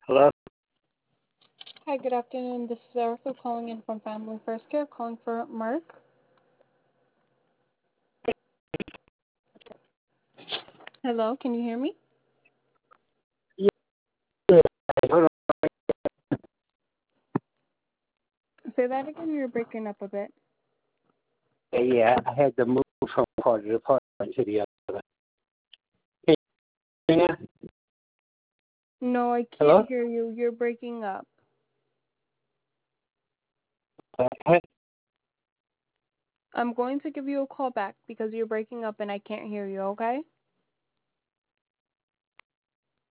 Hello? Hi, good afternoon. This is Erica calling in from Family First Care, calling for Mark. Hello, can you hear me? Yeah, hold Say that again, you're breaking up a bit. on. Yeah, I had to move from part of the apartment to the other. Hey, now? No, I can't Hello? hear you. You're breaking up. Hey, I'm going to give you a call back because you're breaking up and I can't hear you, okay?